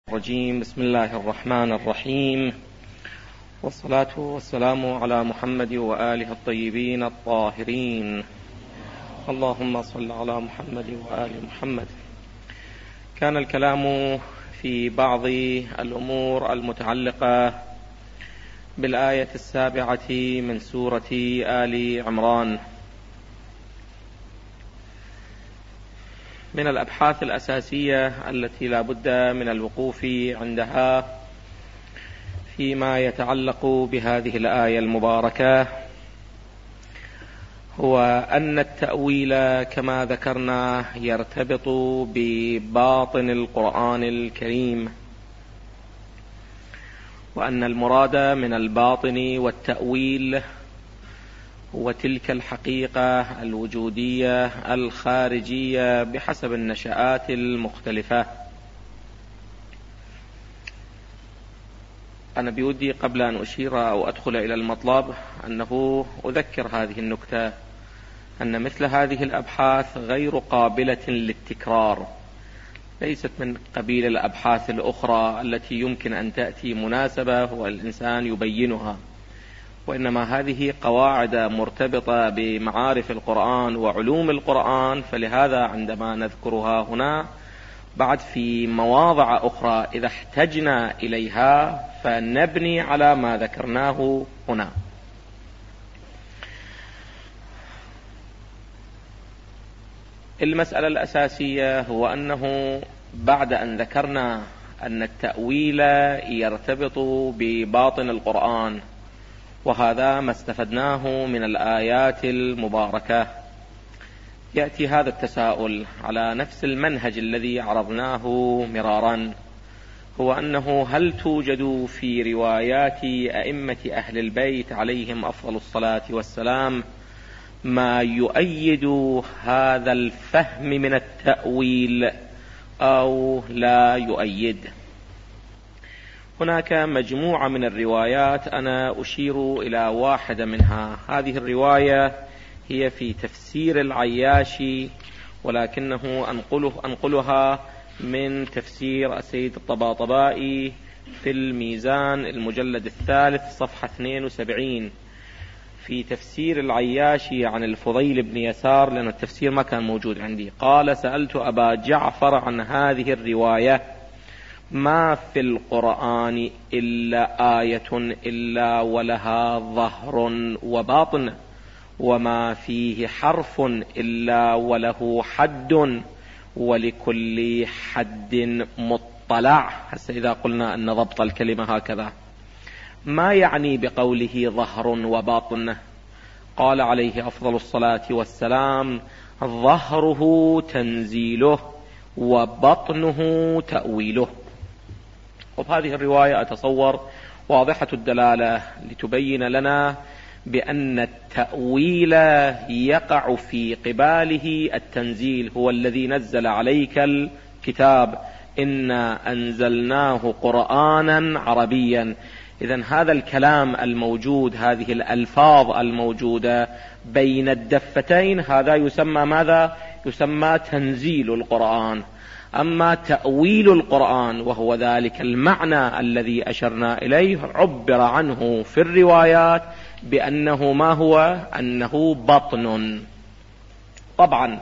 الرجيم. بسم الله الرحمن الرحيم، والصلاة والسلام على محمد وآله الطيبين الطاهرين. اللهم صل على محمد وآل محمد. كان الكلام في بعض الأمور المتعلقة بالآية 7 من سورة آل عمران. من الأبحاث الأساسية التي لا بد من الوقوف عندها فيما يتعلق بهذه الآية المباركة هو أن التأويل كما ذكرنا يرتبط بباطن القرآن الكريم، وأن المراد من الباطن والتأويل هو تلك الحقيقة الوجودية الخارجية بحسب النشآت المختلفة. أنا بودي قبل أن أشير أو أدخل إلى المطلب أنه أذكر هذه النكتة، أن مثل هذه الأبحاث غير قابلة للتكرار، ليست من قبيل الأبحاث الأخرى التي يمكن أن تأتي مناسبة والإنسان يبينها، وإنما هذه قواعد مرتبطة بمعارف القرآن وعلوم القرآن، فلهذا عندما نذكرها هنا بعد في مواضع أخرى إذا احتجنا إليها فنبني على ما ذكرناه هنا. المسألة الأساسية هو أنه بعد أن ذكرنا أن التأويل يرتبط بباطن القرآن، وهذا ما استفدناه من الآيات المباركة، يأتي هذا التساؤل على نفس المنهج الذي عرضناه مرارا، هو أنه هل توجد في روايات أئمة أهل البيت عليهم أفضل الصلاة والسلام ما يؤيد هذا الفهم من التأويل أو لا يؤيد؟ هناك مجموعة من الروايات أنا أشير إلى واحدة منها. هذه الرواية هي في تفسير العياشي، ولكنه أنقلها من تفسير السيد الطباطبائي في الميزان المجلد 3 صفحة 72 في تفسير العياشي عن الفضيل بن يسار، لأن التفسير ما كان موجود عندي. قال: سألت أبا جعفر عن هذه الرواية: ما في القرآن إلا آية إلا ولها ظهر وباطن، وما فيه حرف إلا وله حد، ولكل حد مطلع. هسه إذا قلنا أن ضبط الكلمة هكذا، ما يعني بقوله ظهر وباطن؟ قال عليه أفضل الصلاة والسلام: ظهره تنزيله وبطنه تأويله. وهذه الرواية أتصور واضحة الدلالة لتبين لنا بأن التأويل يقع في قباله التنزيل، هو الذي نزل عليك الكتاب، إنا أنزلناه قرآنا عربيا. إذن هذا الكلام الموجود، هذه الألفاظ الموجودة بين الدفتين، هذا يسمى ماذا؟ يسمى تنزيل القرآن. أما تأويل القرآن وهو ذلك المعنى الذي أشرنا إليه، عبر عنه في الروايات بأنه ما هو؟ أنه بطن. طبعا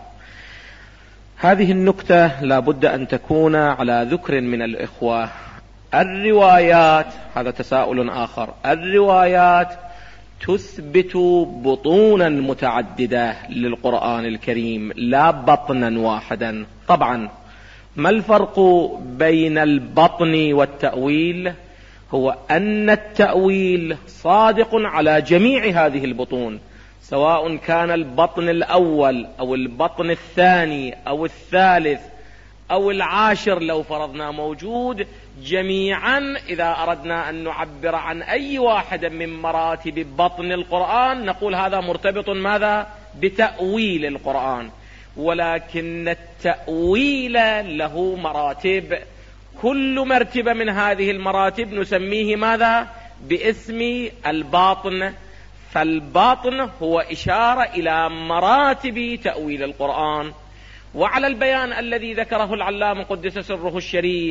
هذه النكتة لا بد أن تكون على ذكر من الإخوة. الروايات، هذا تساؤل آخر، الروايات تثبت بطونا متعددة للقرآن الكريم لا بطنا واحدا. طبعا ما الفرق بين البطن والتأويل؟ هو أن التأويل صادق على جميع هذه البطون، سواء كان البطن الأول أو البطن الثاني أو الثالث أو العاشر لو فرضنا موجود، جميعا إذا أردنا أن نعبر عن أي واحد من مراتب بطن القرآن نقول هذا مرتبط ماذا؟ بتأويل القرآن. ولكن التأويل له مراتب، كل مرتبة من هذه المراتب نسميه ماذا؟ باسم الباطن. فالباطن هو إشارة إلى مراتب تأويل القرآن. وعلى البيان الذي ذكره العلامة قدس سره الشريف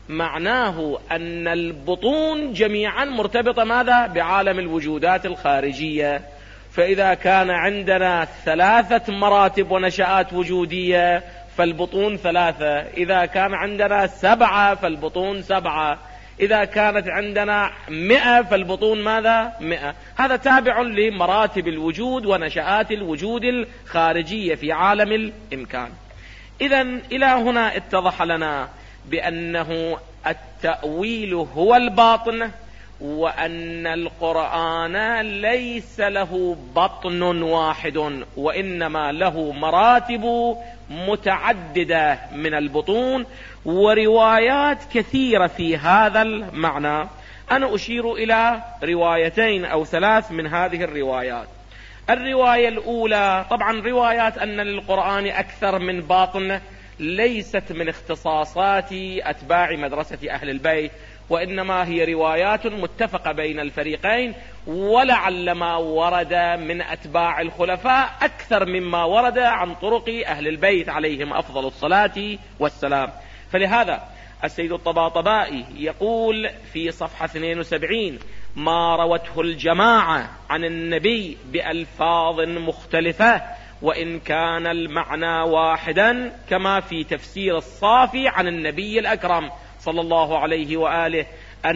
معناه أن البطون جميعا مرتبطة ماذا؟ بعالم الوجودات الخارجية. فإذا كان عندنا 3 مراتب ونشآت وجودية فالبطون 3، إذا كان عندنا 7 فالبطون 7، إذا كانت عندنا 100 فالبطون ماذا؟ 100. هذا تابع لمراتب الوجود ونشآت الوجود الخارجية في عالم الإمكان. إذن إلى هنا اتضح لنا بأنه التأويل هو الباطن، وأن القرآن ليس له بطن واحد، وإنما له مراتب متعددة من البطون وروايات كثيرة في هذا المعنى. أنا أشير إلى 2 أو 3 من هذه الروايات. الرواية الأولى، طبعا روايات أن للقرآن أكثر من باطن ليست من اختصاصات أتباع مدرسة أهل البيت، وإنما هي روايات متفقة بين الفريقين، ولعل ما ورد من أتباع الخلفاء أكثر مما ورد عن طرق أهل البيت عليهم أفضل الصلاة والسلام. فلهذا السيد الطباطبائي يقول في صفحة 72: ما روته الجماعة عن النبي بألفاظ مختلفة وإن كان المعنى واحدا، كما في تفسير الصافي عن النبي الأكرم صلى الله عليه وآله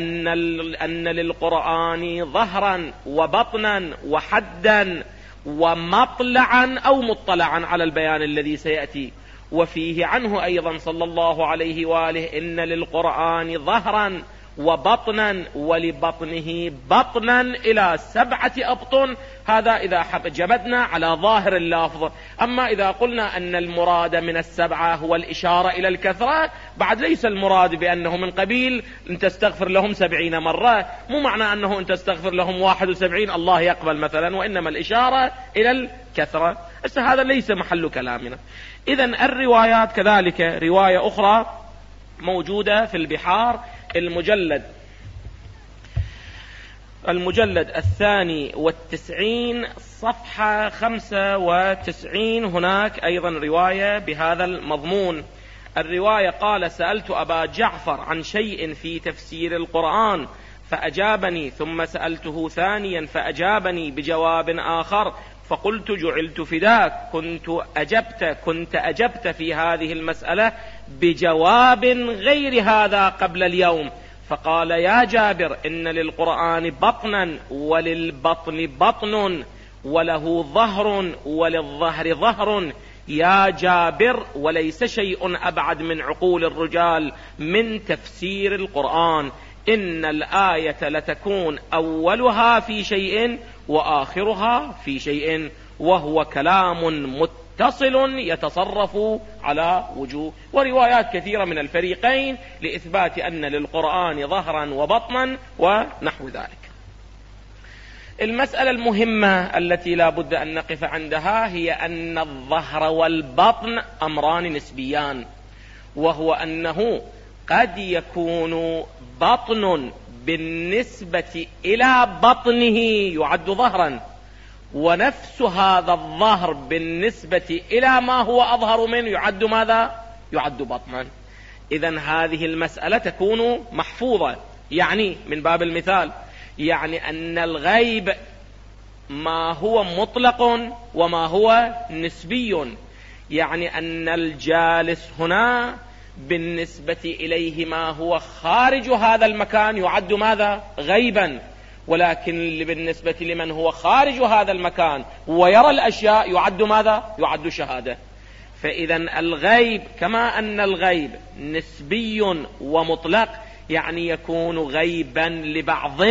أن للقرآن ظهرا وبطنا وحدا ومطلعا أو مطلعا على البيان الذي سيأتي. وفيه عنه أيضا صلى الله عليه وآله إن للقرآن ظهرا وبطنا ولبطنه بطنا إلى 7 أبطن. هذا إذا جمدنا على ظاهر اللفظ. أما إذا قلنا أن المراد من 7 هو الإشارة إلى الكثرة، بعد ليس المراد بأنه من قبيل أن تستغفر لهم 70 مرة، مو معنى أنه أن تستغفر لهم 71 الله يقبل مثلا، وإنما الإشارة إلى الكثرة. هذا ليس محل كلامنا. إذن الروايات كذلك رواية أخرى موجودة في البحار المجلد 92 صفحة 95، هناك أيضا رواية بهذا المضمون. الرواية قال: سألت أبا جعفر عن شيء في تفسير القرآن فأجابني، ثم سألته ثانيا فأجابني بجواب آخر، فقلت: جعلت فداك، كنت أجبت في هذه المسألة بجواب غير هذا قبل اليوم. فقال: يا جابر، إن للقرآن بطنا وللبطن بطن وله ظهر وللظهر ظهر. يا جابر، وليس شيء أبعد من عقول الرجال من تفسير القرآن. إن الآية لتكون أولها في شيء وآخرها في شيء، وهو كلام متصل يتصرف على وجوه. وروايات كثيرة من الفريقين لإثبات أن للقرآن ظهرا وبطنا ونحو ذلك. المسألة المهمة التي لا بد أن نقف عندها هي أن الظهر والبطن أمران نسبيان، وهو أنه قد يكون بطن بالنسبة إلى بطنه يعد ظهرا، ونفس هذا الظهر بالنسبة إلى ما هو أظهر منه يعد ماذا؟ يعد بطنا. إذن هذه المسألة تكون محفوظة. يعني من باب المثال، يعني أن الغيب ما هو مطلق وما هو نسبي. يعني أن الجالس هنا بالنسبة إليه ما هو خارج هذا المكان يعد ماذا؟ غيبا، ولكن بالنسبة لمن هو خارج هذا المكان ويرى الأشياء يعد ماذا؟ يعد شهادة. فإذن الغيب كما أن الغيب نسبي ومطلق، يعني يكون غيبا لبعض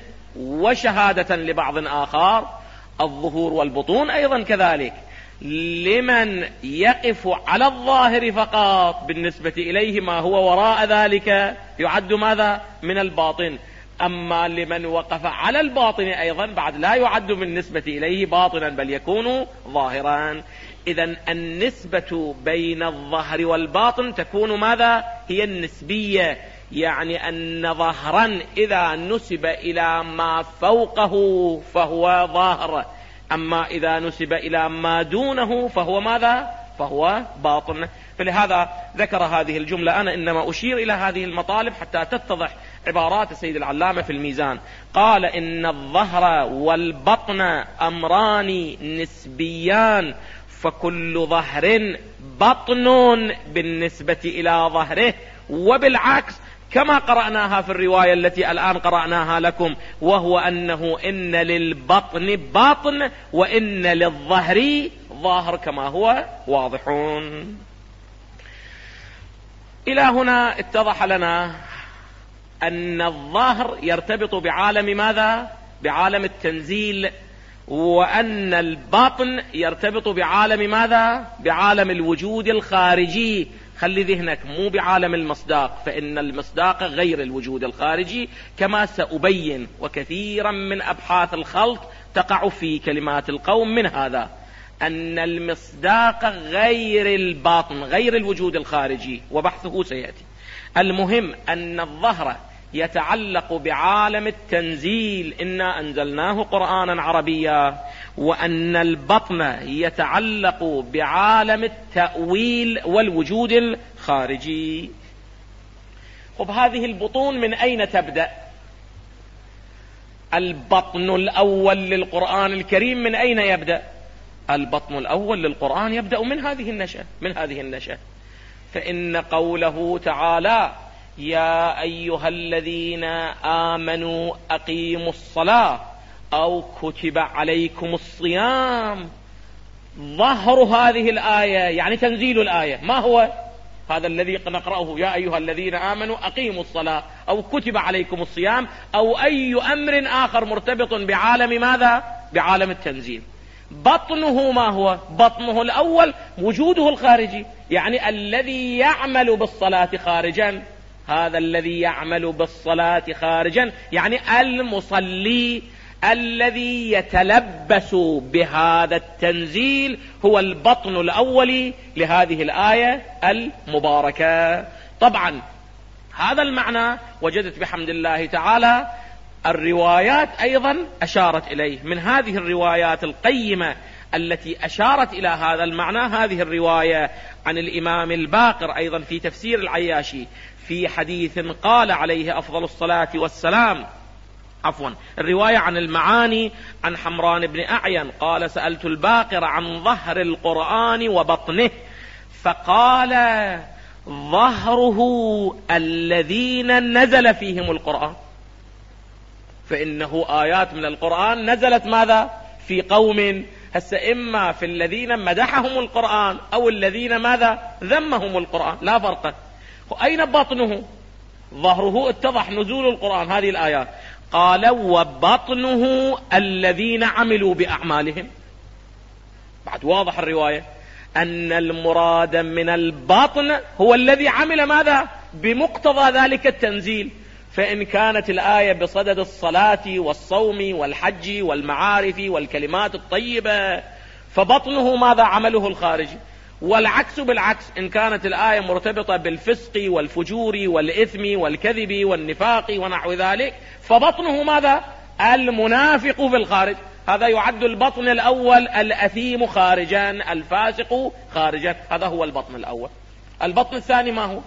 وشهادة لبعض آخر. الظهور والبطون أيضا كذلك، لمن يقف على الظاهر فقط بالنسبة إليه ما هو وراء ذلك يعد ماذا؟ من الباطن. أما لمن وقف على الباطن أيضا بعد لا يعد بالنسبة إليه باطنا، بل يكون ظاهرا. إذن النسبة بين الظهر والباطن تكون ماذا؟ هي النسبية. يعني أن ظهرا إذا نسب إلى ما فوقه فهو ظاهر، أما إذا نسب إلى ما دونه فهو ماذا؟ فهو باطن. فلهذا ذكر هذه الجملة. أنا إنما أشير إلى هذه المطالب حتى تتضح عبارات السيد العلامة في الميزان. قال إن الظهر والبطن أمران نسبيان، فكل ظهر بطن بالنسبة إلى ظهره، وبالعكس كما قرأناها في الرواية التي الآن قرأناها لكم، وهو أنه إن للبطن بطن وإن للظهر ظاهر كما هو واضحون. إلى هنا اتضح لنا أن الظهر يرتبط بعالم ماذا؟ بعالم التنزيل، وأن البطن يرتبط بعالم ماذا؟ بعالم الوجود الخارجي. خلي ذهنك مو بعالم المصداق، فإن المصداق غير الوجود الخارجي كما سأبين، وكثيرا من أبحاث الخلط تقع في كلمات القوم من هذا، أن المصداق غير الباطن غير الوجود الخارجي، وبحثه سيأتي. المهم أن الظهر يتعلق بعالم التنزيل، إنا أنزلناه قرآنا عربيا، وأن البطن يتعلق بعالم التأويل والوجود الخارجي. خب هذه البطون من أين تبدأ؟ البطن الأول للقرآن الكريم من أين يبدأ؟ البطن الأول للقرآن يبدأ من هذه النشأة. فإن قوله تعالى يا أيها الذين آمنوا أقيموا الصلاة أو كتب عليكم الصيام، ظهر هذه الآية يعني تنزيل الآية ما هو؟ هذا الذي نقرأه يا أيها الذين آمنوا أقيموا الصلاة أو كتب عليكم الصيام، أو أي أمر آخر مرتبط بعالم ماذا؟ بعالم التنزيل. بطنه ما هو؟ بطنه الأول وجوده الخارجي، يعني الذي يعمل بالصلاة خارجا. هذا الذي يعمل بالصلاة خارجا يعني المصلي الذي يتلبس بهذا التنزيل هو البطن الأول لهذه الآية المباركة. طبعا هذا المعنى وجدت بحمد الله تعالى الروايات أيضا أشارت إليه. من هذه الروايات القيمة التي أشارت إلى هذا المعنى هذه الرواية عن الإمام الباقر أيضا في تفسير العياشي في حديث قال عليه أفضل الصلاة والسلام، الرواية عن المعاني عن حمران بن أعين قال سألت الباقر عن ظهر القرآن وبطنه فقال ظهره الذين نزل فيهم القرآن، فإنه آيات من القرآن نزلت ماذا؟ في قوم، هسه إما في الذين مدحهم القرآن أو الذين ماذا؟ ذمهم القرآن، لا فرق. أين بطنه؟ ظهره اتضح نزول القرآن هذه الآيات. قال وبطنه الذين عملوا بأعمالهم. بعد واضح الرواية أن المراد من البطن هو الذي عمل ماذا؟ بمقتضى ذلك التنزيل. فإن كانت الآية بصدد الصلاة والصوم والحج والمعارف والكلمات الطيبة فبطنه ماذا؟ عمله الخارجي. والعكس بالعكس، إن كانت الآية مرتبطة بالفسق والفجور والإثم والكذب والنفاق ونحو ذلك فبطنه ماذا؟ المنافق في الخارج. هذا يعد البطن الأول الأثيم خارجا الفاسق خارجا، هذا هو البطن الأول. البطن الثاني ما هو؟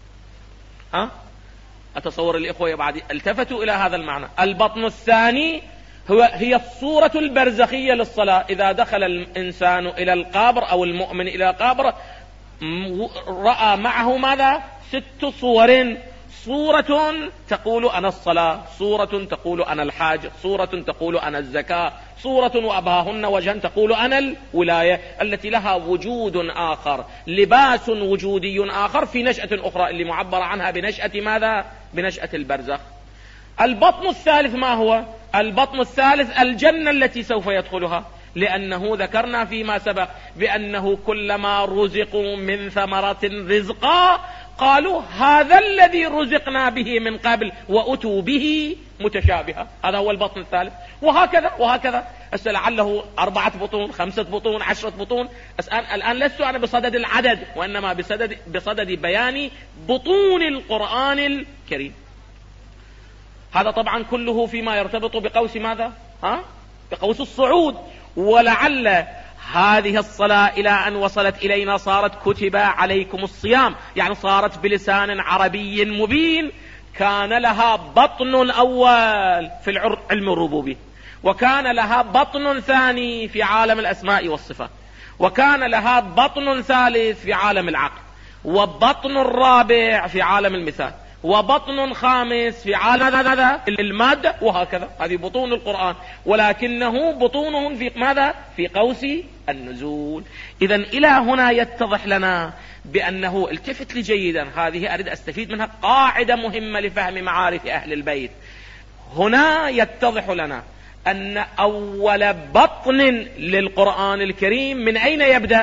أتصور الإخوة بعد التفتوا إلى هذا المعنى. البطن الثاني هي الصورة البرزخية للصلاة. إذا دخل الإنسان إلى القبر أو المؤمن إلى القبر رأى معه ماذا؟ 6 صور. صورة تقول أنا الصلاة، صورة تقول أنا الحاج، صورة تقول أنا الزكاة، صورة وأبهاهن وجها تقول أنا الولاية، التي لها وجود آخر، لباس وجودي آخر في نشأة أخرى اللي معبر عنها بنشأة ماذا؟ بنشأة البرزخ. البطن الثالث ما هو؟ البطن الثالث الجنة التي سوف يدخلها، لأنه ذكرنا فيما سبق بأنه كلما رزقوا من ثمرة رزقا قالوا هذا الذي رزقنا به من قبل وأتوا به متشابها. هذا هو البطن الثالث. وهكذا لعله 4 بطون 5 بطون 10 بطون. الآن لست أنا بصدد العدد، وإنما بصدد بيان بطون القرآن الكريم. هذا طبعا كله فيما يرتبط بقوس ماذا؟ بقوس الصعود. ولعل هذه الصلاة إلى أن وصلت إلينا صارت كتب عليكم الصيام، يعني صارت بلسان عربي مبين. كان لها بطن أول في علم الربوبية، وكان لها بطن ثاني في عالم الأسماء والصفات، وكان لها بطن ثالث في عالم العقل، وبطن رابع في عالم المثال، وبطن خامس في عالم هذا المادة، وهكذا. هذه بطون القرآن، ولكنه بطونهم في ماذا؟ في قوس النزول. إذا إلى هنا يتضح لنا بأنه، التفت لي جيدا، هذه أريد أستفيد منها قاعدة مهمة لفهم معارف أهل البيت. هنا يتضح لنا أن أول بطن للقرآن الكريم من أين يبدأ؟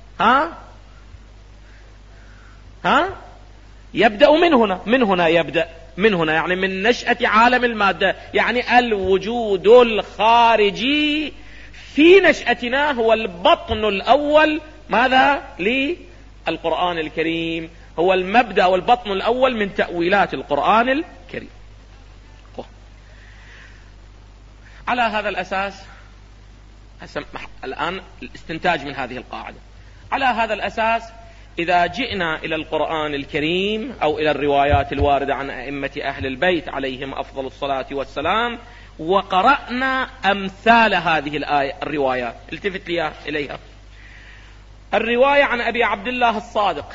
يبدأ من هنا يبدأ من هنا، يعني من نشأة عالم المادة، يعني الوجود الخارجي في نشأتنا هو البطن الأول. ماذا؟ للقرآن الكريم هو المبدأ والبطن الأول من تأويلات القرآن الكريم. على هذا الأساس الآن الاستنتاج من هذه القاعدة، على هذا الأساس إذا جئنا إلى القرآن الكريم أو إلى الروايات الواردة عن أئمة أهل البيت عليهم أفضل الصلاة والسلام، وقرأنا أمثال هذه الروايات، التفت لي إليها. الرواية عن أبي عبد الله الصادق،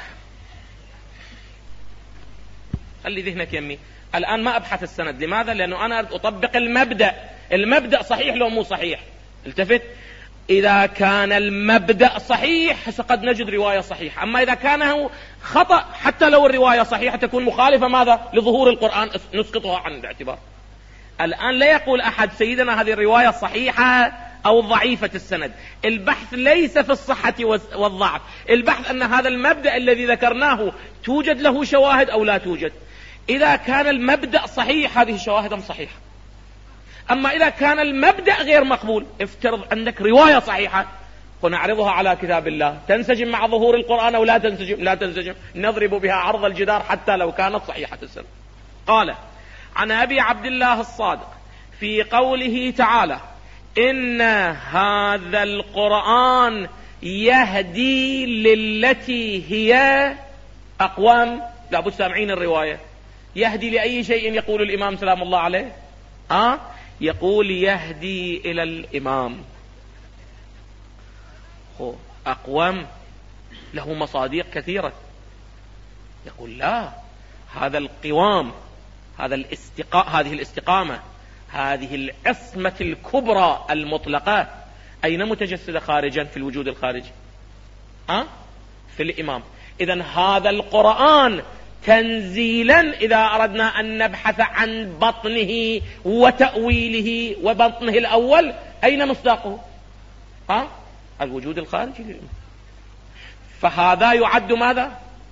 خلي ذهنك يمي الآن، ما أبحث السند. لماذا؟ لأنه أنا أطبق المبدأ صحيح لو مو صحيح. التفت، إذا كان المبدأ صحيح فقد نجد رواية صحيحة، أما إذا كان خطأ حتى لو الرواية صحيحة تكون مخالفة ماذا؟ لظهور القرآن، نسقطها عن الاعتبار. الآن لا يقول أحد سيدنا هذه الرواية صحيحة أو ضعيفة السند، البحث ليس في الصحة والضعف، البحث أن هذا المبدأ الذي ذكرناه توجد له شواهد أو لا توجد. إذا كان المبدأ صحيح هذه شواهد صحيحة، أما إذا كان المبدأ غير مقبول، افترض عندك رواية صحيحة ونعرضها على كتاب الله، تنسجم مع ظهور القرآن أو لا تنسجم؟ لا تنسجم، نضرب بها عرض الجدار حتى لو كانت صحيحة السند. قال عن أبي عبد الله الصادق في قوله تعالى: إن هذا القرآن يهدي للتي هي أقوم. لابد سامعين الرواية، يهدي لأي شيء يقول الإمام سلام الله عليه؟ يقول يهدي إلى الإمام. أقوم له مصادق كثيرة، يقول لا، هذا القوام، هذه الاستقامة، هذه العصمة الكبرى المطلقة أين متجسدة؟ خارجا في الوجود الخارجي، في الإمام. إذن هذا القرآن تنزيلا إذا أردنا أن نبحث عن بطنه وتأويله وبطنه الأول، أين مصداقه؟ الوجود الخارجي للإمام. فهذا يعد ماذا؟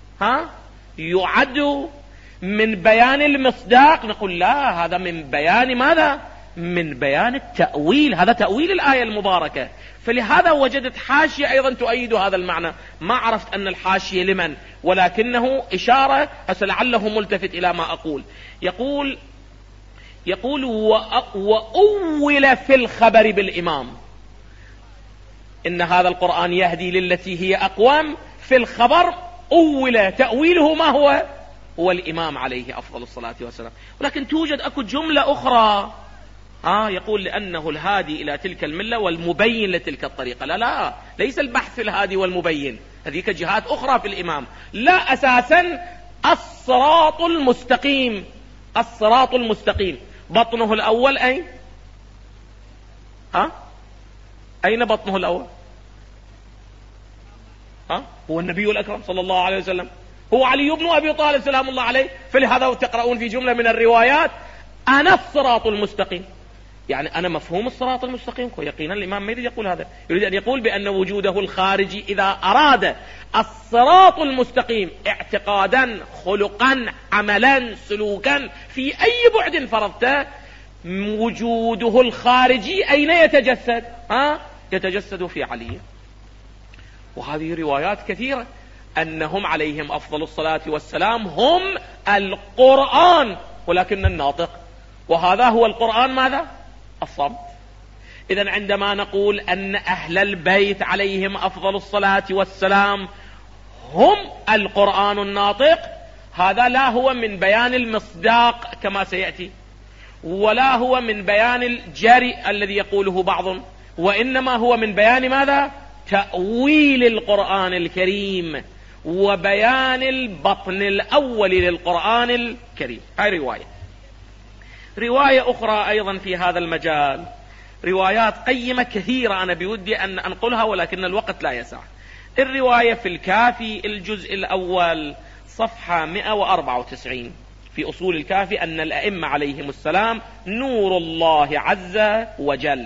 يعد من بيان المصداق. نقول لا، هذا من بيان ماذا؟ من بيان التأويل، هذا تأويل الآية المباركة. فلهذا وجدت حاشية أيضا تؤيد هذا المعنى، ما عرفت أن الحاشية لمن، ولكنه إشارة لعله ملتفت إلى ما أقول. يقول وأول في الخبر بالإمام، إن هذا القرآن يهدي للتي هي أقوم، في الخبر أول تأويله ما هو؟ هو الإمام عليه أفضل الصلاة والسلام. ولكن توجد أكو جملة أخرى يقول لأنه الهادي إلى تلك الملة والمبين لتلك الطريقة. لا، ليس البحث في الهادي والمبين، هذيك جهات أخرى في الإمام. لا، أساسا الصراط المستقيم. الصراط المستقيم بطنه الأول أين؟ أين بطنه الأول؟ هو النبي الأكرم صلى الله عليه وسلم، هو علي بن أبي طالب سلام الله عليه. فلهذا تقرؤون في جملة من الروايات أنا الصراط المستقيم، يعني أنا مفهوم الصراط المستقيم. يقينا الإمام ما يريد يقول هذا، يريد أن يقول بأن وجوده الخارجي إذا أراد الصراط المستقيم اعتقادا، خلقا، عملا، سلوكا، في أي بعد فرضته، وجوده الخارجي أين يتجسد؟ يتجسد في علي. وهذه روايات كثيرة أنهم عليهم أفضل الصلاة والسلام هم القرآن، ولكن الناطق. وهذا هو القرآن ماذا؟ الصمت. إذن عندما نقول أن أهل البيت عليهم أفضل الصلاة والسلام هم القرآن الناطق، هذا لا هو من بيان المصداق كما سيأتي، ولا هو من بيان الجري الذي يقوله بعض، وإنما هو من بيان ماذا؟ تأويل القرآن الكريم وبيان البطن الأول للقرآن الكريم. هاي رواية أخرى أيضا في هذا المجال، روايات قيمة كثيرة أنا بودي أن أنقلها ولكن الوقت لا يسع. الرواية في الكافي الجزء الأول صفحة 194 في أصول الكافي أن الأئمة عليهم السلام نور الله عز وجل.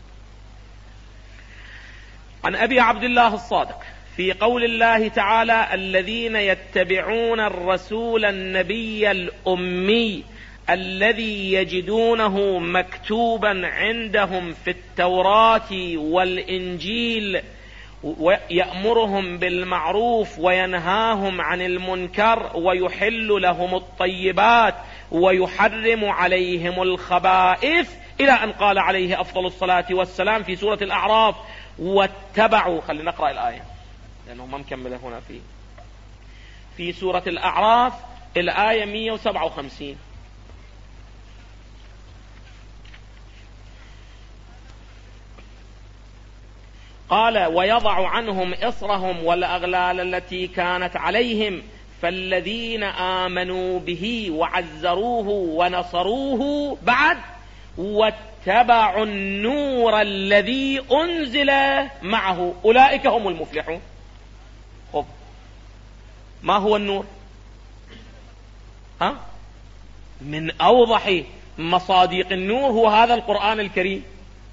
عن أبي عبد الله الصادق في قول الله تعالى: الذين يتبعون الرسول النبي الأمي الذي يجدونه مكتوبا عندهم في التوراة والإنجيل ويأمرهم بالمعروف وينهاهم عن المنكر ويحل لهم الطيبات ويحرم عليهم الخبائث، إلى أن قال عليه أفضل الصلاة والسلام في سورة الأعراف: واتبعوا. خلينا نقرأ الآية لأنه ما مكملة هنا في سورة الأعراف الآية 157. قال: ويضع عنهم إصرهم والأغلال التي كانت عليهم فالذين آمنوا به وعزروه ونصروه بعد واتبعوا النور الذي أنزل معه أولئك هم المفلحون. خب ما هو النور؟ من أوضح مصادق النور هو هذا القرآن الكريم.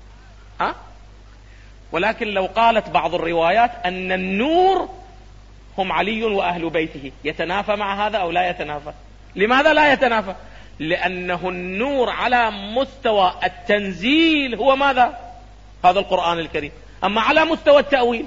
ولكن لو قالت بعض الروايات أن النور هم علي وأهل بيته، يتنافى مع هذا أو لا يتنافى؟ لماذا لا يتنافى؟ لأنه النور على مستوى التنزيل هو ماذا؟ هذا القرآن الكريم. أما على مستوى التأويل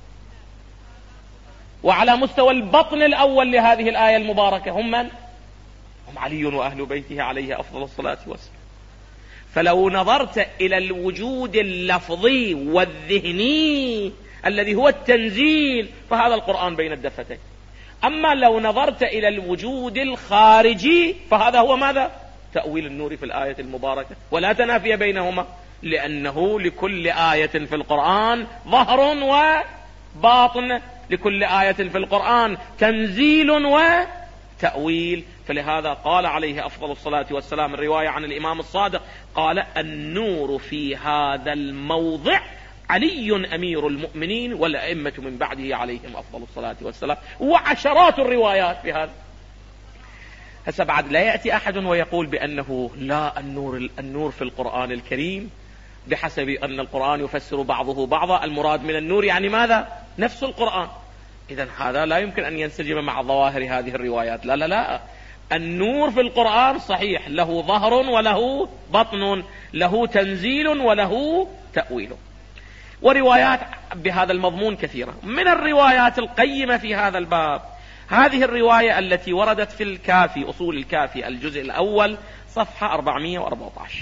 وعلى مستوى البطن الأول لهذه الآية المباركة هم من؟ هم علي وأهل بيته عليه أفضل الصلاة والسلام. فلو نظرت إلى الوجود اللفظي والذهني الذي هو التنزيل فهذا القرآن بين الدفتين. أما لو نظرت إلى الوجود الخارجي فهذا هو ماذا؟ تأويل النور في الآية المباركة، ولا تنافي بينهما، لأنه لكل آية في القرآن ظهر وباطن، لكل آية في القرآن تنزيل وتأويل. فلهذا قال عليه أفضل الصلاة والسلام، الرواية عن الإمام الصادق قال: النور في هذا الموضع علي أمير المؤمنين والأئمة من بعده عليهم أفضل الصلاة والسلام. وعشرات الروايات في هذا. هسه بعد لا يأتي أحد ويقول بأنه لا، النور في القرآن الكريم بحسب أن القرآن يفسر بعضه بعضا، المراد من النور يعني ماذا؟ نفس القرآن. إذن هذا لا يمكن أن ينسجم مع ظواهر هذه الروايات. لا لا لا، النور في القرآن صحيح له ظهر وله بطن، له تنزيل وله تأويل. وروايات بهذا المضمون كثيرة. من الروايات القيمة في هذا الباب هذه الرواية التي وردت في الكافي، أصول الكافي الجزء الأول صفحة 414.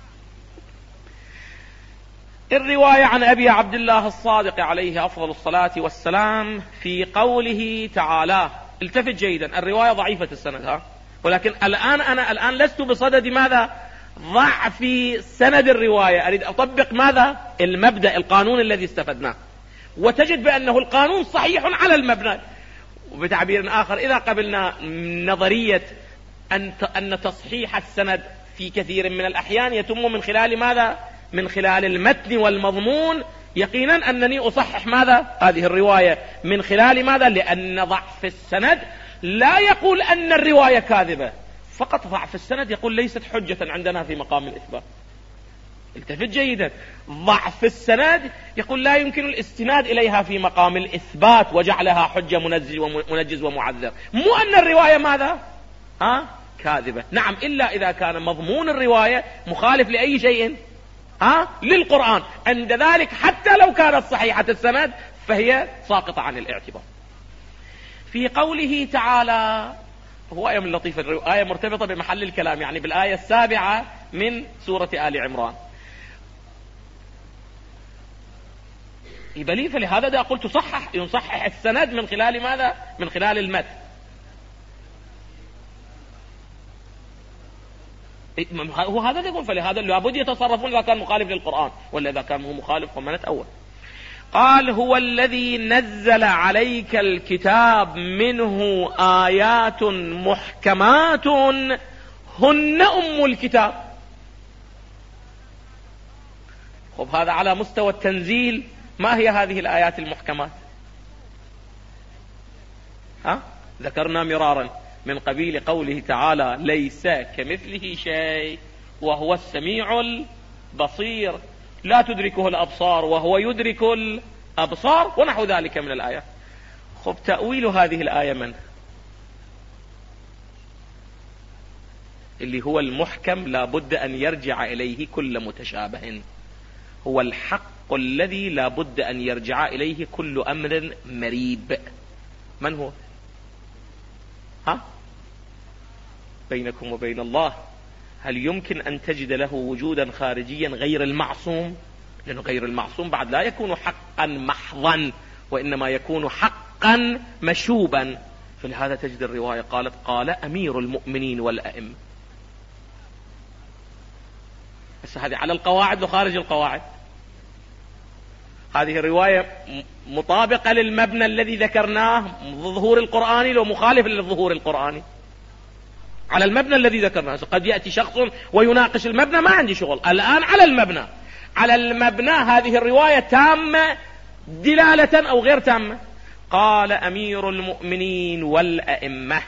الرواية عن أبي عبد الله الصادق عليه أفضل الصلاة والسلام في قوله تعالى. التفت جيدا، الرواية ضعيفة السند ولكن أنا الآن لست بصدد ماذا؟ ضعف سند الرواية، أريد أطبق ماذا؟ المبدأ، القانون الذي استفدناه، وتجد بأنه القانون صحيح على المبنى. وبتعبير آخر، إذا قبلنا نظرية أن تصحيح السند في كثير من الأحيان يتم من خلال ماذا؟ من خلال المتن والمضمون، يقينا أنني أصحح ماذا؟ هذه الرواية من خلال ماذا؟ لأن ضعف السند لا يقول أن الرواية كاذبة، فقط ضعف السند يقول ليست حجة عندنا في مقام الإثبات. التفت جيدا، ضعف السند يقول لا يمكن الاستناد إليها في مقام الإثبات وجعلها حجة منجز ومعذر. مو أن الرواية ماذا؟ كاذبة. نعم، إلا إذا كان مضمون الرواية مخالف لأي شيء للقرآن، عند ذلك حتى لو كانت صحيحة السند فهي ساقطة عن الاعتبار. في قوله تعالى، هو آية من لطيفة، آية مرتبطة بمحل الكلام، يعني بالآية 7 من سورة آل عمران. بلي، فلهذا دا قلت يصحح السند من خلال ماذا؟ من خلال المتن. هو هذا يقول، فلهذا لابد يتصرفون إذا كان مخالف للقرآن، ولا إذا كان هو مخالف فمن أول. قال هو الذي نزل عليك الكتاب منه آيات محكمات هن أم الكتاب. خب هذا على مستوى التنزيل. ما هي هذه الآيات المحكمات؟ ذكرنا مرارا من قبيل قوله تعالى ليس كمثله شيء وهو السميع البصير، لا تدركه الأبصار وهو يدرك الأبصار، ونحو ذلك من الآيات. خب تأويل هذه الآية من؟ اللي هو المحكم لا بد أن يرجع إليه كل متشابه، هو الحق الذي لا بد أن يرجع إليه كل أمر مريب. من هو؟ بينكم وبين الله هل يمكن أن تجد له وجودا خارجيا غير المعصوم؟ لأنه غير المعصوم بعد لا يكون حقا محضا، وإنما يكون حقا مشوبا. فلهذا تجد الرواية قالت قال أمير المؤمنين والأئمة. بس هذه على القواعد وخارج القواعد. هذه الرواية مطابقة للمبنى الذي ذكرناه، ظهور القرآني لو مخالف للظهور القرآني. على المبنى الذي ذكرناه. قد يأتي شخص ويناقش المبنى، ما عندي شغل الآن على المبنى. على المبنى هذه الرواية تامة دلالة أو غير تامة. قال أمير المؤمنين والأئمة،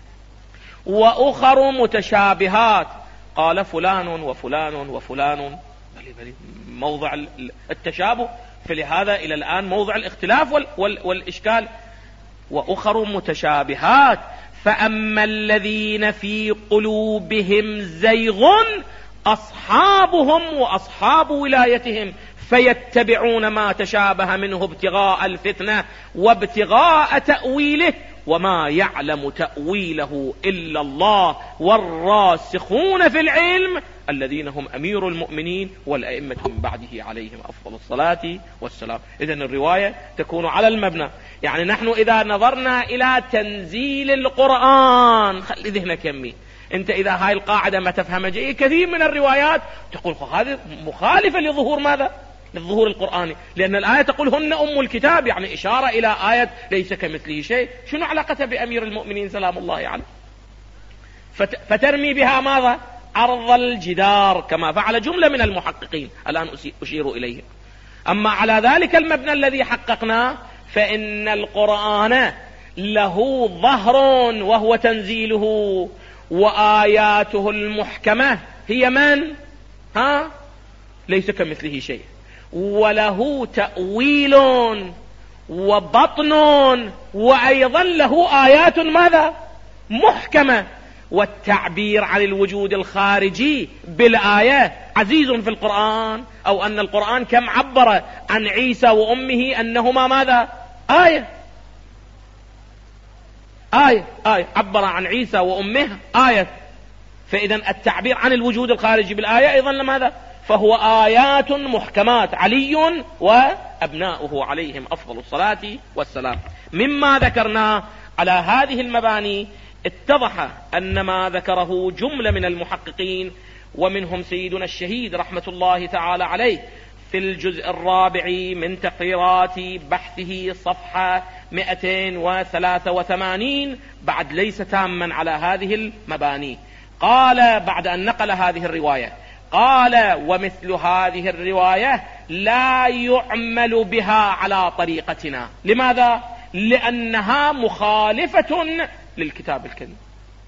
وأخر متشابهات قال فلان وفلان وفلان. بلي موضع التشابه، فلهذا إلى الآن موضع الاختلاف والإشكال. وأخر متشابهات فأما الذين في قلوبهم زيغ أصحابهم وأصحاب ولايتهم فيتبعون ما تشابه منه ابتغاء الفتنة وابتغاء تأويله وما يعلم تأويله إلا الله والراسخون في العلم الذين هم أمير المؤمنين والأئمة من بعده عليهم أفضل الصلاة والسلام. إذن الرواية تكون على المبنى. يعني نحن إذا نظرنا إلى تنزيل القرآن، خلي ذهنك يمي، أنت إذا هاي القاعدة ما تفهم جيد، كثير من الروايات تقول هذه مخالفة لظهور ماذا؟ للظهور القرآني، لأن الآية تقول هن أم الكتاب، يعني إشارة إلى آية ليس كمثله شيء. شنو علاقتها بأمير المؤمنين سلام الله عليه؟ فترمي بها ماذا؟ عرض الجدار، كما فعل جملة من المحققين الآن أشير إليه. أما على ذلك المبنى الذي حققناه فإن القرآن له ظهر وهو تنزيله، وآياته المحكمة هي من؟ ليس كمثله شيء، وله تأويل وبطن، وأيضا له آيات ماذا؟ محكمة. والتعبير عن الوجود الخارجي بالآية عزيز في القرآن، أو أن القرآن كم عبر عن عيسى وأمه أنهما ماذا؟ آية عبر عن عيسى وأمه آية. فإذا التعبير عن الوجود الخارجي بالآية أيضا لماذا؟ فهو آيات محكمات، علي وأبناؤه عليهم أفضل الصلاة والسلام. مما ذكرنا على هذه المباني اتضح أن ما ذكره جملة من المحققين، ومنهم سيدنا الشهيد رحمة الله تعالى عليه في الجزء الرابع من تقريرات بحثه صفحة 283 بعد ليس تاما على هذه المباني. قال بعد أن نقل هذه الرواية، قال ومثل هذه الرواية لا يعمل بها على طريقتنا. لماذا؟ لأنها مخالفة للكتاب الكريم.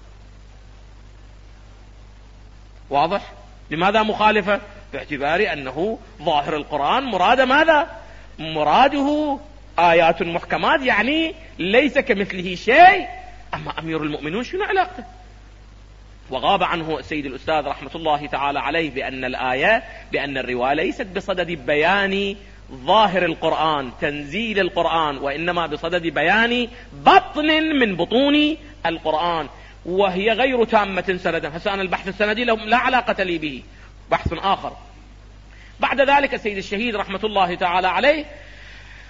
واضح؟ لماذا مخالفة؟ باعتبار أنه ظاهر القرآن مراد ماذا؟ مراده آيات محكمات، يعني ليس كمثله شيء. أما أمير المؤمنين شنو علاقته؟ وغاب عنه سيد الأستاذ رحمة الله تعالى عليه بأن الرواية ليست بصدد بيان ظاهر القرآن تنزيل القرآن، وإنما بصدد بيان بطن من بطون القرآن، وهي غير تامة سندا. فسأنا البحث السندي لا علاقة لي به، بحث آخر. بعد ذلك السيد الشهيد رحمة الله تعالى عليه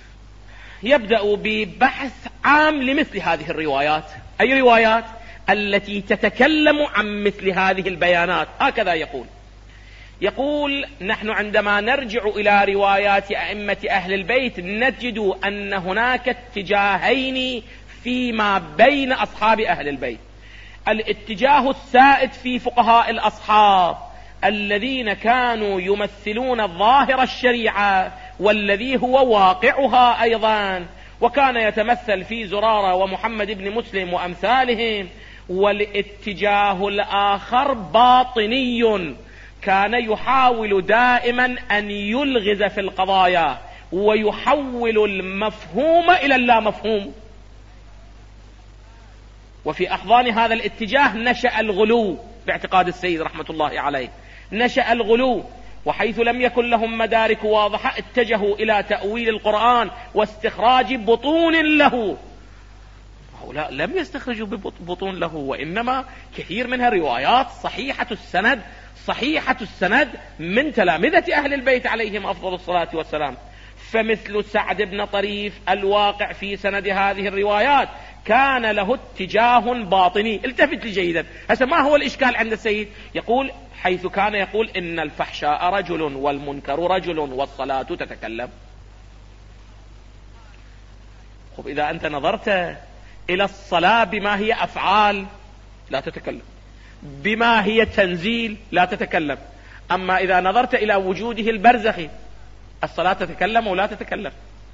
يبدأ ببحث عام لمثل هذه الروايات. أي روايات؟ التي تتكلم عن مثل هذه البيانات. هكذا يقول نحن عندما نرجع إلى روايات أئمة أهل البيت نجد أن هناك اتجاهين فيما بين أصحاب أهل البيت. الاتجاه السائد في فقهاء الأصحاب الذين كانوا يمثلون ظاهر الشريعة والذي هو واقعها أيضا، وكان يتمثل في زرارة ومحمد بن مسلم وأمثالهم. والاتجاه الآخر باطني، كان يحاول دائما أن يلغز في القضايا ويحول المفهوم إلى اللامفهوم. وفي أحضان هذا الاتجاه نشأ الغلو باعتقاد السيد رحمة الله عليه، نشأ الغلو، وحيث لم يكن لهم مدارك واضحة اتجهوا إلى تأويل القرآن واستخراج بطون له. هؤلاء لم يستخرجوا ببطون له، وإنما كثير منها روايات صحيحة السند من تلامذة أهل البيت عليهم أفضل الصلاة والسلام. فمثل سعد بن طريف الواقع في سند هذه الروايات كان له اتجاه باطني. التفت لي جيدا. هسه ما هو الإشكال عند السيد؟ يقول حيث كان يقول إن الفحشاء رجل والمنكر رجل والصلاة تتكلم. خب إذا أنت نظرت إلى الصلاة بما هي أفعال لا تتكلم، بما هي تنزيل لا تتكلم. أما إذا نظرت إلى وجوده البرزخي الصلاة تتكلم ولا تتكلم؟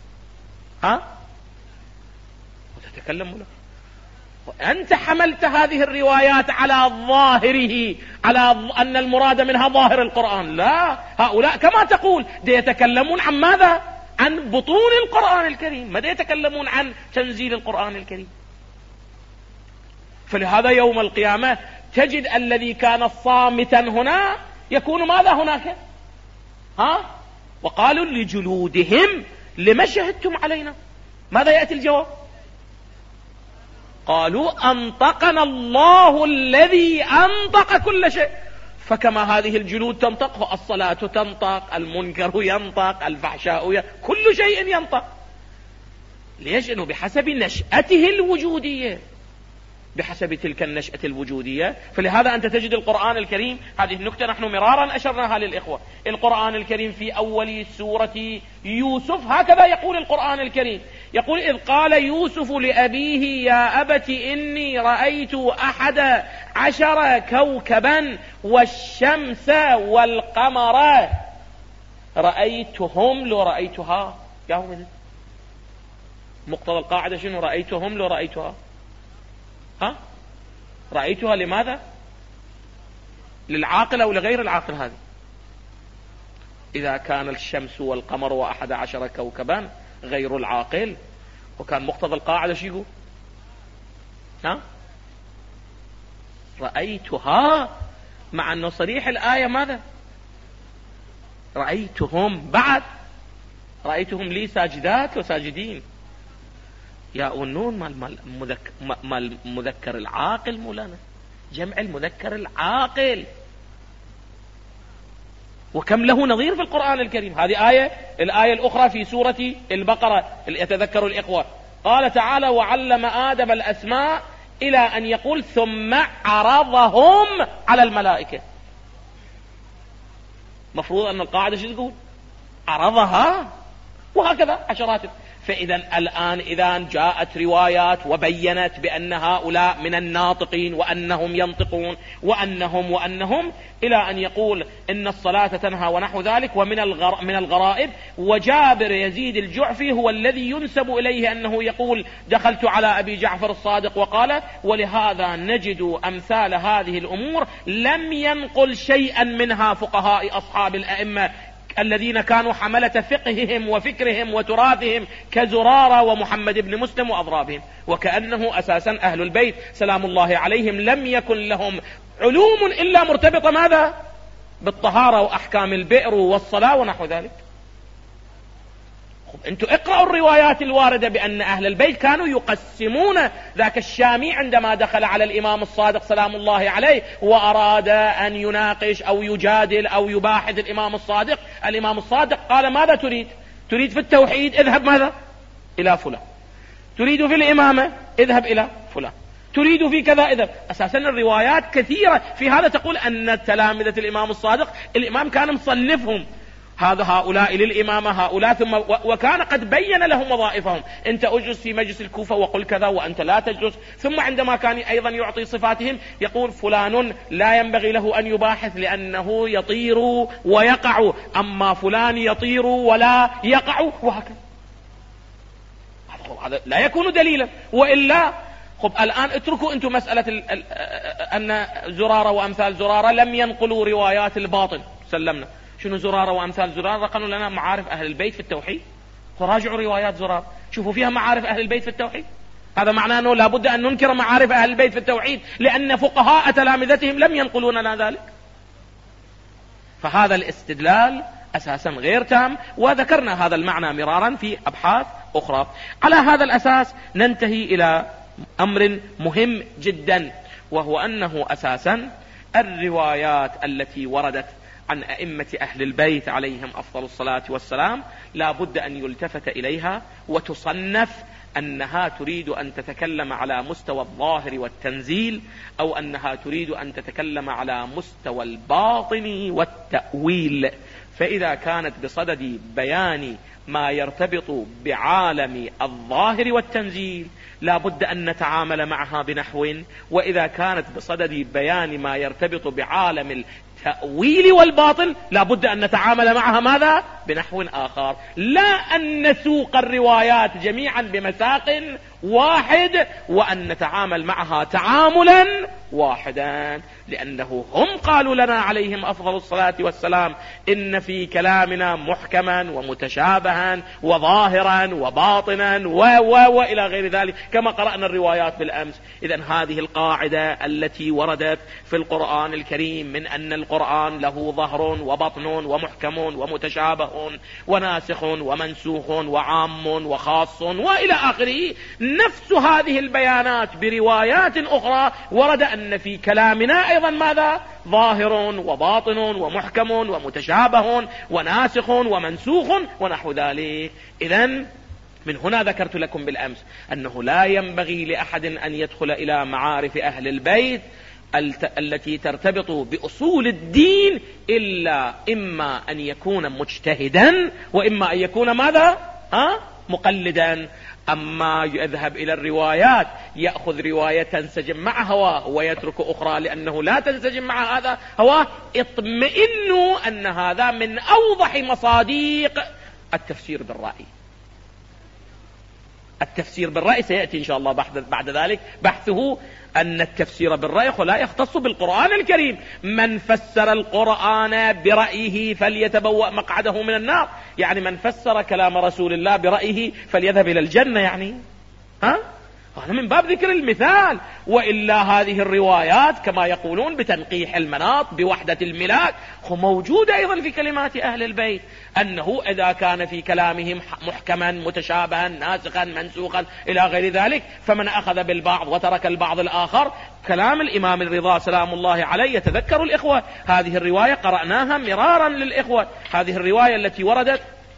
وتتكلم ولا؟ وأنت حملت هذه الروايات على ظاهره، على أن المراد منها ظاهر القرآن. لا، هؤلاء كما تقول يتكلمون عن ماذا؟ عن بطون القرآن الكريم، ماذا يتكلمون عن تنزيل القرآن الكريم. فلهذا يوم القيامة تجد الذي كان صامتا هنا يكون ماذا هناك؟ وقالوا لجلودهم لما شهدتم علينا؟ ماذا يأتي الجواب؟ قالوا أنطقنا الله الذي أنطق كل شيء. فكما هذه الجلود تنطق، الصلاة تنطق، المنكر ينطق، الفحشاء كل شيء ينطق. ليش؟ إنه بحسب نشأته الوجودية، بحسب تلك النشأة الوجودية. فلهذا أنت تجد القرآن الكريم، هذه النكتة نحن مرارا أشرناها للإخوة، القرآن الكريم في أول سورة يوسف هكذا يقول القرآن الكريم، يقول إذ قال يوسف لأبيه يا أبت إني رأيت 11 كوكبا والشمس والقمر رأيتهم لو رأيتها. مقتضى القاعدة شنو؟ رأيتهم لو رأيتها. رأيتها لماذا؟ للعاقل أو لغير العاقل؟ هذه إذا كان الشمس والقمر 11 كوكبا غير العاقل، وكان مقتضى القاعدة شو يقول؟ رأيتها، مع أنه صريح الآية ماذا؟ رأيتهم، بعد رأيتهم لي ساجدات وساجدين. يا النون مال المذكر العاقل مولانا، جمع المذكر العاقل، وكم له نظير في القرآن الكريم. هذه آية. الآية الأخرى في سورة البقرة اللي يتذكر الإخوة، قال تعالى وعلم آدم الأسماء إلى أن يقول ثم عرضهم على الملائكة. مفروض أن القاعدة شو تقول؟ عرضها، وهكذا عشرات. فإذا الآن إذا جاءت روايات وبينت بأن هؤلاء من الناطقين وأنهم ينطقون وأنهم إلى أن يقول إن الصلاة تنهى ونحو ذلك، ومن الغرائب وجابر يزيد الجعفي هو الذي ينسب إليه أنه يقول دخلت على أبي جعفر الصادق وقال. ولهذا نجد أمثال هذه الأمور لم ينقل شيئا منها فقهاء أصحاب الأئمة الذين كانوا حملة فقههم وفكرهم وتراثهم كزرارة ومحمد بن مسلم وأضرابهم، وكأنه أساسا أهل البيت سلام الله عليهم لم يكن لهم علوم إلا مرتبطة ماذا؟ بالطهارة وأحكام البئر والصلاة ونحو ذلك. أنتوا اقرأوا الروايات الواردة بأن أهل البيت كانوا يقسمون. ذاك الشامي عندما دخل على الإمام الصادق سلام الله عليه وأراد أن يناقش أو يجادل أو يباحث الإمام الصادق قال ماذا تريد؟ تريد في التوحيد؟ اذهب ماذا؟ إلى فلان، تريد في الإمامة اذهب إلى فلان، تريد في كذا اذهب. أساسا الروايات كثيرة في هذا تقول أن تلامذة الإمام الصادق الإمام كان مصنفهم، هذا هؤلاء للإمامة هؤلاء، ثم وكان قد بين لهم وظائفهم، أنت أجلس في مجلس الكوفة وقل كذا وأنت لا تجلس. ثم عندما كان أيضا يعطي صفاتهم يقول فلان لا ينبغي له أن يباحث لأنه يطير ويقع، أما فلان يطير ولا يقع، وهكذا. هذا لا يكون دليلا. وإلا الآن اتركوا أنتم مسألة أن زرارة وأمثال زرارة لم ينقلوا روايات الباطن، سلمنا. شنو زرارة وأمثال زرارة؟ قالوا لنا معارف أهل البيت في التوحيد، فراجعوا روايات زرارة شوفوا فيها معارف أهل البيت في التوحيد. هذا معناه أنه لابد أن ننكر معارف أهل البيت في التوحيد لأن فقهاء تلامذتهم لم ينقلون لنا ذلك. فهذا الاستدلال أساسا غير تام، وذكرنا هذا المعنى مرارا في أبحاث أخرى. على هذا الأساس ننتهي إلى أمر مهم جدا، وهو أنه أساسا الروايات التي وردت عن أئمة أهل البيت عليهم أفضل الصلاة والسلام لا بد أن يلتفت إليها وتصنف أنها تريد أن تتكلم على مستوى الظاهر والتنزيل، أو أنها تريد أن تتكلم على مستوى الباطن والتأويل. فإذا كانت بصدد بيان ما يرتبط بعالم الظاهر والتنزيل لا بد أن نتعامل معها بنحو، وإذا كانت بصدد بيان ما يرتبط بعالم التأويل والباطل لا بد أن نتعامل معها ماذا؟ بنحو آخر. لا أن نسوق الروايات جميعا بمساق واحد وأن نتعامل معها تعاملا واحدا، لأنه هم قالوا لنا عليهم أفضل الصلاة والسلام إن في كلامنا محكما ومتشابها وظاهرا وباطنا وإلى غير ذلك كما قرأنا الروايات بالأمس. إذن هذه القاعدة التي وردت في القرآن الكريم من أن القرآن له ظهر وبطن ومحكم ومتشابه وناسخ ومنسوخ وعام وخاص وإلى آخره، نفس هذه البيانات بروايات أخرى ورد أن في كلامنا أيضا ماذا؟ ظاهر وباطن ومحكم ومتشابه وناسخ ومنسوخ ونحو ذلك. إذن من هنا ذكرت لكم بالأمس أنه لا ينبغي لأحد أن يدخل إلى معارف أهل البيت التي ترتبط بأصول الدين إلا إما أن يكون مجتهدا وإما أن يكون ماذا؟ مقلدا. أما يذهب إلى الروايات يأخذ رواية تنسجم مع هواه ويترك أخرى لأنه لا تنسجم مع هذا هواه، اطمئنوا أن هذا من أوضح مصادق التفسير بالرأي. التفسير بالرأي سيأتي إن شاء الله بعد ذلك بحثه، أن التفسير بالرأي لا يختص بالقرآن الكريم. من فسر القرآن برأيه فليتبوأ مقعده من النار، يعني من فسر كلام رسول الله برأيه فليذهب إلى الجنة، يعني هذا من باب ذكر المثال. وإلا هذه الروايات كما يقولون بتنقيح المناط بوحدة الملاك موجودة أيضا في كلمات أهل البيت، أنه إذا كان في كلامهم محكما متشابها ناسخا منسوخا إلى غير ذلك، فمن أخذ بالبعض وترك البعض الآخر. كلام الإمام الرضا سلام الله عليه يتذكر الإخوة هذه الرواية قرأناها مرارا للإخوة، هذه الرواية التي وردت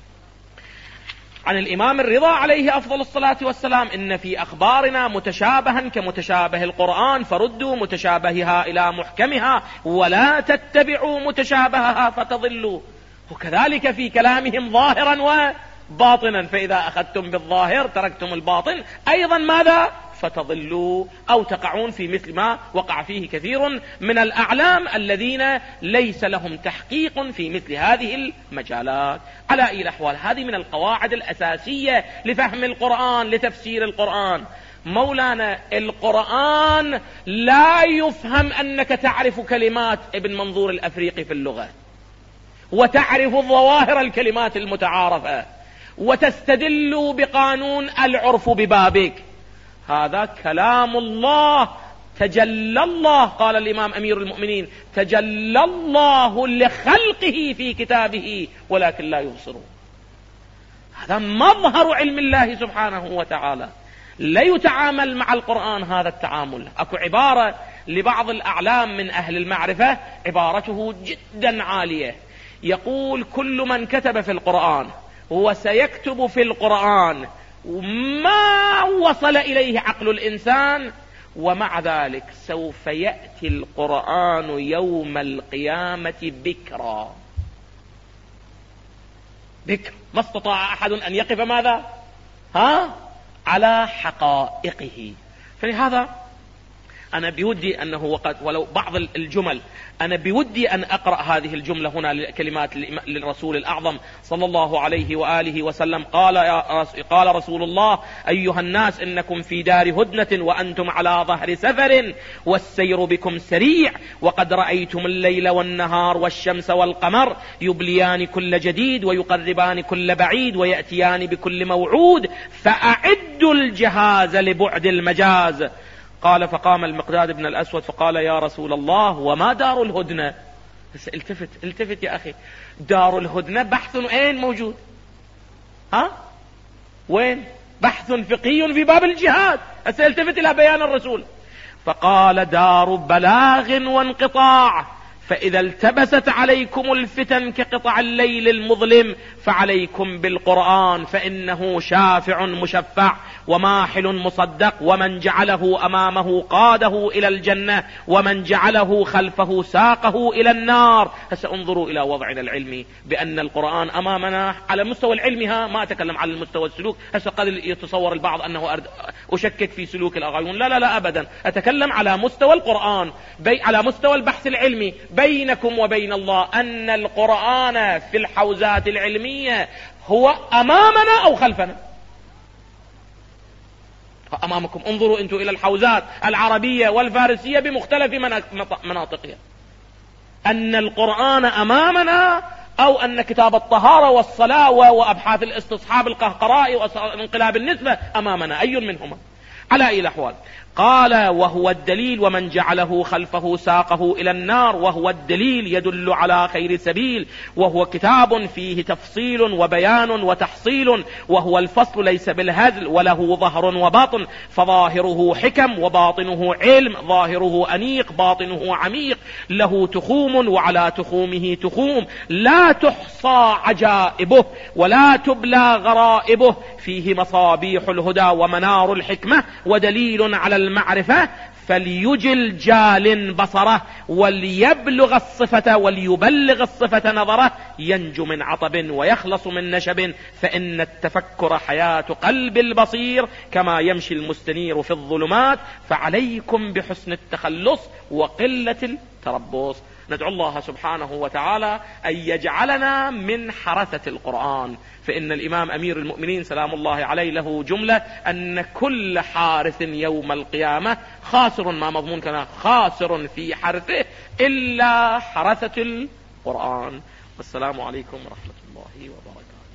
عن الإمام الرضا عليه أفضل الصلاة والسلام: إن في أخبارنا متشابها كمتشابه القرآن فردوا متشابهها إلى محكمها ولا تتبعوا متشابهها فتضلوا. وكذلك في كلامهم ظاهرا وباطنا، فإذا أخذتم بالظاهر تركتم الباطن أيضا ماذا؟ فتضلوا أو تقعون في مثل ما وقع فيه كثير من الأعلام الذين ليس لهم تحقيق في مثل هذه المجالات. على أي الأحوال هذه من القواعد الأساسية لفهم القرآن لتفسير القرآن. مولانا القرآن لا يفهم أنك تعرف كلمات ابن منظور الأفريقي في اللغة وتعرف ظواهر الكلمات المتعارفة وتستدل بقانون العرف ببابك. هذا كلام الله تجلى الله، قال الإمام أمير المؤمنين: تجلى الله لخلقه في كتابه ولكن لا يبصرون. هذا مظهر علم الله سبحانه وتعالى. لا يتعامل مع القرآن هذا التعامل. أكو عبارة لبعض الأعلام من أهل المعرفة عبارته جدا عالية، يقول: كل من كتب في القرآن وسيكتب في القرآن ما وصل إليه عقل الإنسان. ومع ذلك سوف يأتي القرآن يوم القيامة بكرا، بكر، ما استطاع أحد أن يقف ماذا على حقائقه. فلهذا أنا بودي أنه وقد ولو بعض الجمل، أنا بودي أن أقرأ هذه الجملة هنا كلمات للرسول الأعظم صلى الله عليه وآله وسلم. قال رسول الله: أيها الناس، إنكم في دار هدنة وأنتم على ظهر سفر والسير بكم سريع، وقد رأيتم الليل والنهار والشمس والقمر يبليان كل جديد ويقربان كل بعيد ويأتيان بكل موعود، فأعدوا الجهاز لبعد المجاز. قال: فقام المقداد بن الأسود فقال: يا رسول الله، وما دار الهدنة؟ التفت يا أخي، دار الهدنة بحث أين موجود؟ وين؟ بحث فقهي في باب الجهاد. التفت إلى بيان الرسول، فقال: دار بلاغ وانقطاع، فإذا التبست عليكم الفتن كقطع الليل المظلم فعليكم بالقرآن، فإنه شافع مشفع وماحل مصدق، ومن جعله أمامه قاده إلى الجنة، ومن جعله خلفه ساقه إلى النار. هسه انظروا إلى وضعنا العلمي بأن القرآن أمامنا على مستوى العلم، ما أتكلم على المستوى السلوك. هسه قد يتصور البعض أنه أشكك في سلوك الأغايون، لا أبدا، أتكلم على مستوى القرآن، على مستوى البحث العلمي بينكم وبين الله، أن القرآن في الحوزات العلمية هو أمامنا أو خلفنا؟ أمامكم. انظروا أنتم إلى الحوزات العربية والفارسية بمختلف مناطقها، أن القرآن أمامنا، أو أن كتاب الطهارة والصلاة وأبحاث الاستصحاب القهقرائي وانقلاب النسبة أمامنا، أي منهما؟ على أي الأحوال. قال: وهو الدليل، ومن جعله خلفه ساقه إلى النار، وهو الدليل يدل على خير سبيل، وهو كتاب فيه تفصيل وبيان وتحصيل، وهو الفصل ليس بالهزل، وله ظهر وباطن، فظاهره حكم وباطنه علم، ظاهره أنيق باطنه عميق، له تخوم وعلى تخومه تخوم، لا تحصى عجائبه ولا تبلى غرائبه، فيه مصابيح الهدى ومنار الحكمة ودليل على المعرفة، فليجل جال بصره وليبلغ الصفة وليبلغ الصفة نظره، ينجو من عطب ويخلص من نشب، فإن التفكر حياة قلب البصير، كما يمشي المستنير في الظلمات، فعليكم بحسن التخلص وقلة التربص. ندعو الله سبحانه وتعالى أن يجعلنا من حرثة القرآن، فإن الإمام أمير المؤمنين سلام الله عليه له جملة: أن كل حارث يوم القيامة خاسر، ما مضمون كان خاسر في حرثه إلا حرثة القرآن. والسلام عليكم ورحمة الله وبركاته.